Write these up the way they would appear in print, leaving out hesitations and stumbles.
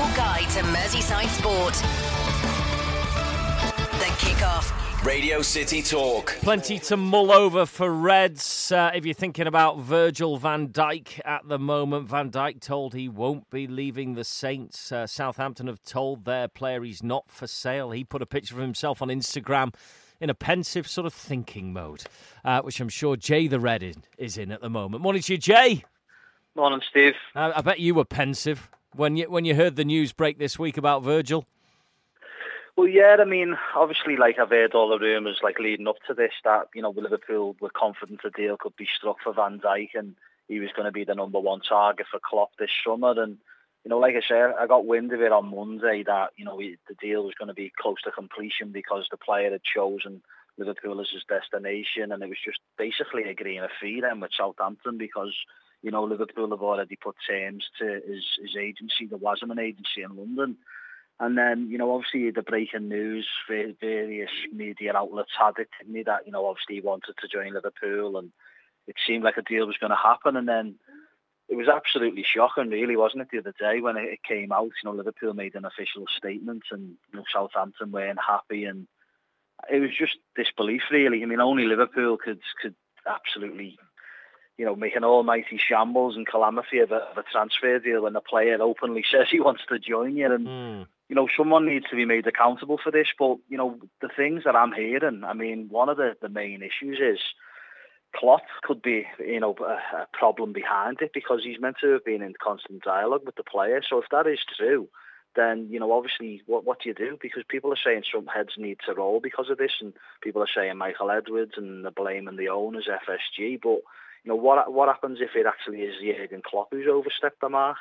guide to Merseyside sport. The Kickoff. Radio City Talk. Plenty to mull over for Reds. If you're thinking about Virgil van Dijk at the moment, Van Dijk told he won't be leaving the Saints. Southampton have told their player he's not for sale. He put a picture of himself on Instagram in a pensive sort of thinking mode, which I'm sure Jay the Red is in at the moment. Morning to you, Jay. Morning, Steve. I bet you were pensive when you heard the news break this week about Virgil. Well, yeah, I mean, obviously, I've heard all the rumours, leading up to this, that, Liverpool were confident a deal could be struck for Van Dijk and he was going to be the number one target for Klopp this summer. And, like I said, I got wind of it on Monday that, the deal was going to be close to completion because the player had chosen Liverpool as his destination, and it was just basically agreeing a fee then with Southampton because, Liverpool have already put terms to his agency. There wasn't an agency in London. And then, obviously the breaking news, various media outlets had it, didn't they, that, obviously he wanted to join Liverpool and it seemed like a deal was going to happen. And then it was absolutely shocking, really, wasn't it, the other day when it came out. Liverpool made an official statement and Southampton weren't happy. And it was just disbelief, really. I mean, only Liverpool could absolutely, make an almighty shambles and calamity of a transfer deal when the player openly says he wants to join you. And someone needs to be made accountable for this. But, the things that I'm hearing, I mean, one of the main issues is Klopp could be, a problem behind it because he's meant to have been in constant dialogue with the player. So if that is true, then, obviously, what do you do? Because people are saying some heads need to roll because of this, and people are saying Michael Edwards and they're blaming the owners, FSG. But, what happens if it actually is Jurgen Klopp who's overstepped the mark?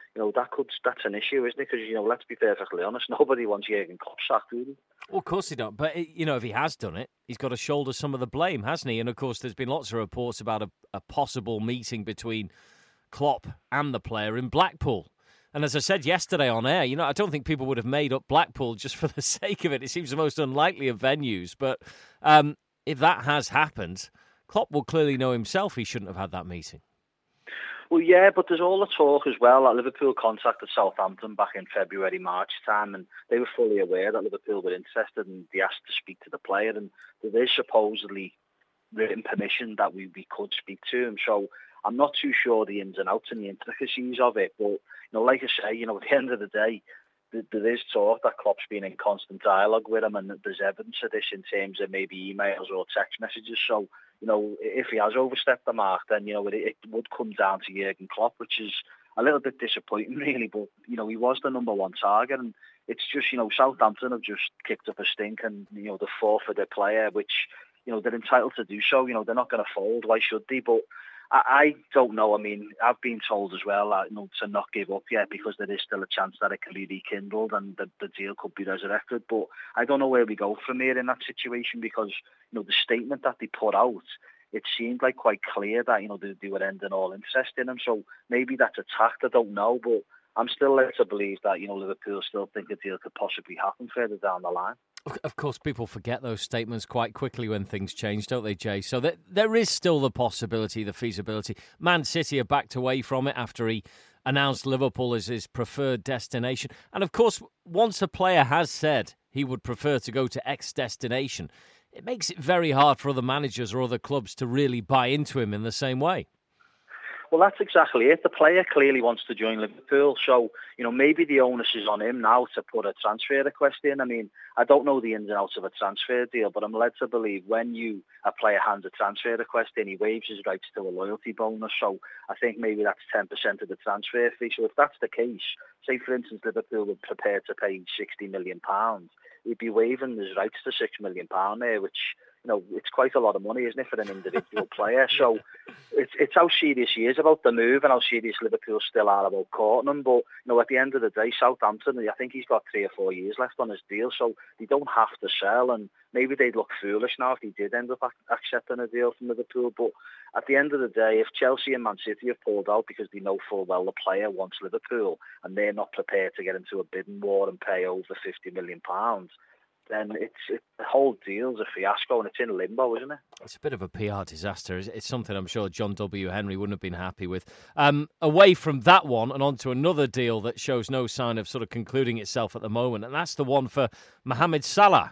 That's an issue, isn't it? Because, let's be perfectly honest, nobody wants Jurgen Klopp sacked, do they? Well, of course he don't. But, if he has done it, he's got to shoulder some of the blame, hasn't he? And, of course, there's been lots of reports about a possible meeting between Klopp and the player in Blackpool. And as I said yesterday on air, I don't think people would have made up Blackpool just for the sake of it. It seems the most unlikely of venues. But if that has happened, Klopp will clearly know himself he shouldn't have had that meeting. Well, yeah, but there's all the talk as well that Liverpool contacted Southampton back in February, March time, and they were fully aware that Liverpool were interested and they asked to speak to the player, and there is supposedly written permission that we could speak to him. So I'm not too sure the ins and outs and the intricacies of it, but, like I say, at the end of the day, there is talk that Klopp's been in constant dialogue with him, and there's evidence of this in terms of maybe emails or text messages. So, if he has overstepped the mark, then, it would come down to Jurgen Klopp, which is a little bit disappointing, really. But, he was the number one target, and it's just, Southampton have just kicked up a stink and, they forfeit their player, which, they're entitled to do so. They're not going to fold. Why should they? But I don't know. I mean, I've been told as well that, to not give up yet because there is still a chance that it can be rekindled and the deal could be resurrected. But I don't know where we go from here in that situation because, the statement that they put out, it seemed like quite clear that, they were ending all interest in him. So maybe that's a tact, I don't know. But I'm still led to believe that, Liverpool still think a deal could possibly happen further down the line. Of course, people forget those statements quite quickly when things change, don't they, Jay? So there is still the possibility, the feasibility. Man City are backed away from it after he announced Liverpool as his preferred destination. And, of course, once a player has said he would prefer to go to X destination, it makes it very hard for other managers or other clubs to really buy into him in the same way. Well, that's exactly it. The player clearly wants to join Liverpool. So, maybe the onus is on him now to put a transfer request in. I mean, I don't know the ins and outs of a transfer deal, but I'm led to believe when a player hands a transfer request in, he waives his rights to a loyalty bonus. So I think maybe that's 10% of the transfer fee. So if that's the case, say, for instance, Liverpool were prepared to pay £60 million, he'd be waiving his rights to £6 million there, which, it's quite a lot of money, isn't it, for an individual player? So it's how serious he is about the move and how serious Liverpool still are about courting him. But, at the end of the day, Southampton, I think he's got 3 or 4 years left on his deal, so they don't have to sell. And maybe they'd look foolish now if he did end up accepting a deal from Liverpool. But at the end of the day, if Chelsea and Man City have pulled out because they know full well the player wants Liverpool and they're not prepared to get into a bidding war and pay over £50 million, then the whole deal's a fiasco and it's in limbo, isn't it? It's a bit of a PR disaster. It's something I'm sure John W. Henry wouldn't have been happy with. Away from that one and on to another deal that shows no sign of sort of concluding itself at the moment, and that's the one for Mohamed Salah.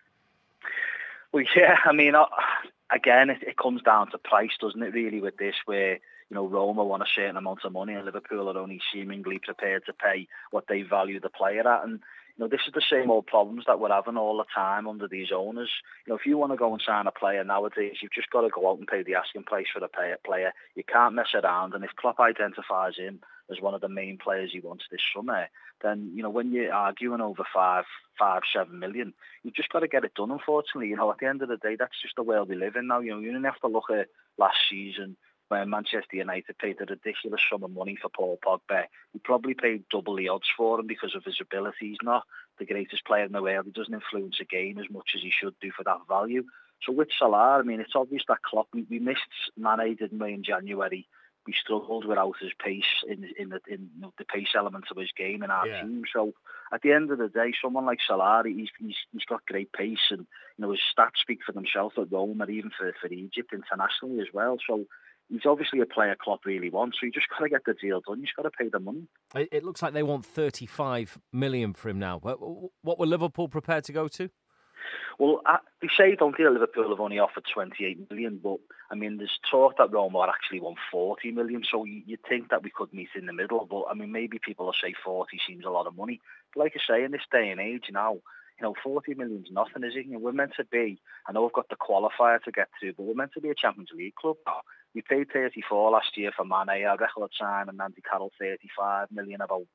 Well, yeah, I mean, again, it comes down to price, doesn't it, really, with this, where, you know, Roma want a certain amount of money and Liverpool are only seemingly prepared to pay what they value the player at. And, you know, this is the same old problems that we're having all the time under these owners. You know, if you want to go and sign a player nowadays, you've just got to go out and pay the asking price for the player. You can't mess around. And if Klopp identifies him as one of the main players he wants this summer, then, you know, when you're arguing over 7 million, you've just got to get it done, unfortunately. You know, at the end of the day, that's just the world we live in now. You know, you don't have to look at last season when Manchester United paid a ridiculous sum of money for Paul Pogba. He probably paid double the odds for him because of his ability. He's not the greatest player in the world. He doesn't influence a game as much as he should do for that value. So with Salah, I mean, it's obvious that Klopp, we missed Mane, didn't we, in January. We struggled without his pace in the pace elements of his game in our team. So at the end of the day, someone like Salah, he's got great pace, and, you know, his stats speak for themselves at Roma, even for Egypt internationally as well. So he's obviously a player Klopp really wants. So you just got to get the deal done. You just got to pay the money. It looks like they want 35 million for him now. What were Liverpool prepared to go to? Well, they say don't think Liverpool have only offered 28 million, but I mean, there's talk that Roma actually want 40 million, so you'd think that we could meet in the middle, but I mean, maybe people will say 40 seems a lot of money. But like I say, in this day and age now, you know, 40 million's nothing, is it? You know, we're meant to be, I know we've got the qualifier to get to, but we're meant to be a Champions League club now. We paid 34 last year for Mane, a record sign, and Andy Carroll 35 million about,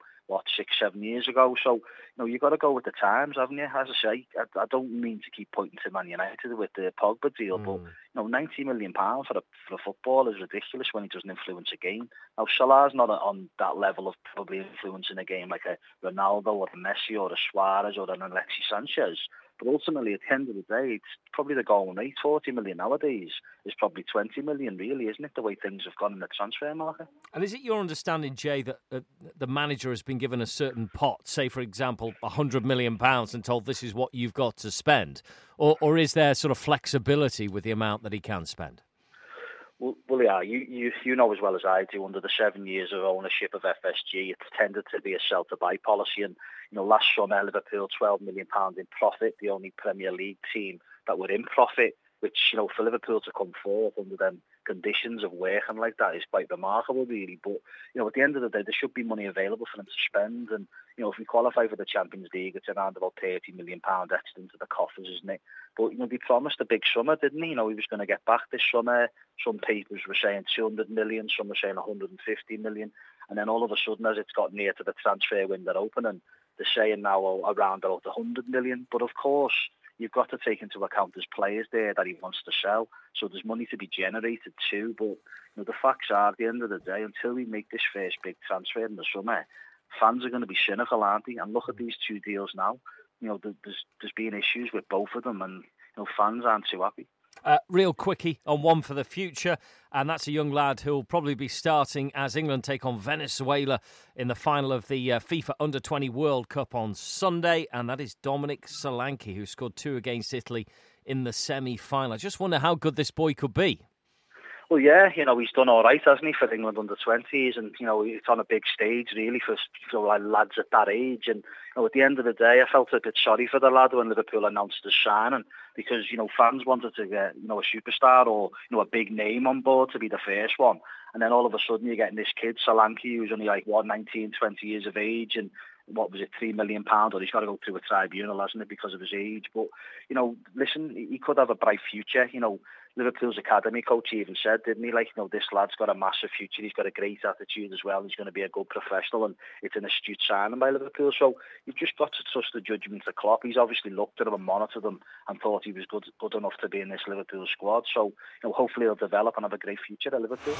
6-7 years ago. So, you know, you've got to go with the times, haven't you? As I say, I don't mean to keep pointing to Man United with the Pogba deal, but, you know, £90 million for a football is ridiculous when he doesn't influence a game. Now, Salah's not on that level of probably influencing a game like a Ronaldo or a Messi or a Suarez or an Alexis Sanchez. But ultimately, at the end of the day, it's probably the going rate. 40 million nowadays is probably 20 million, really, isn't it, the way things have gone in the transfer market? And is it your understanding, Jay, that the manager has been given a certain pot, say, for example, £100 million and told this is what you've got to spend? Or is there sort of flexibility with the amount that he can spend? Well, yeah, you know as well as I do, under the 7 years of ownership of FSG, it's tended to be a sell-to-buy policy. And, you know, last summer, Liverpool, £12 million in profit, the only Premier League team that were in profit, which, you know, for Liverpool to come forth under them conditions of working like that is quite remarkable, really. But, you know, at the end of the day, there should be money available for them to spend. And, you know, if we qualify for the Champions League, it's around about £30 million extra into the coffers, isn't it? But, you know, they promised a big summer, didn't he? You know, he was going to get back this summer. Some papers were saying 200 million, some were saying 150 million. And then all of a sudden, as it's got near to the transfer window opening, they're saying now around about 100 million. But of course, you've got to take into account there's players there that he wants to sell. So there's money to be generated too. But, you know, the facts are, at the end of the day, until we make this first big transfer in the summer, fans are going to be cynical, aren't they? And look at these two deals now. You know, there's been issues with both of them, and, you know, fans aren't too happy. Real quickie on one for the future, and that's a young lad who'll probably be starting as England take on Venezuela in the final of the FIFA Under-20 World Cup on Sunday, and that is Dominic Solanke, who scored 2 against Italy in the semi-final. I just wonder how good this boy could be. Well, yeah, you know, he's done all right, hasn't he, for England under-20s, and, you know, it's on a big stage, really, for lads at that age. And, you know, at the end of the day, I felt a bit sorry for the lad when Liverpool announced his signing, because, you know, fans wanted to get, you know, a superstar or, you know, a big name on board to be the first one. And then all of a sudden you're getting this kid, Solanke, who's only like, 19, 20 years of age, and what was it, £3 million, or he's got to go through a tribunal, hasn't it, because of his age. But, you know, listen, he could have a bright future. You know, Liverpool's academy coach even said, didn't he, like, you know, this lad's got a massive future, he's got a great attitude as well, he's going to be a good professional, and it's an astute signing by Liverpool. So you've just got to trust the judgment of Klopp. He's obviously looked at him and monitored him and thought he was good enough to be in this Liverpool squad. So, you know, hopefully he'll develop and have a great future at Liverpool.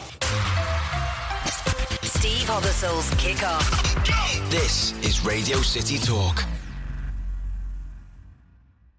Steve Hoddlesole's Kick-Off. This is Radio City Talk.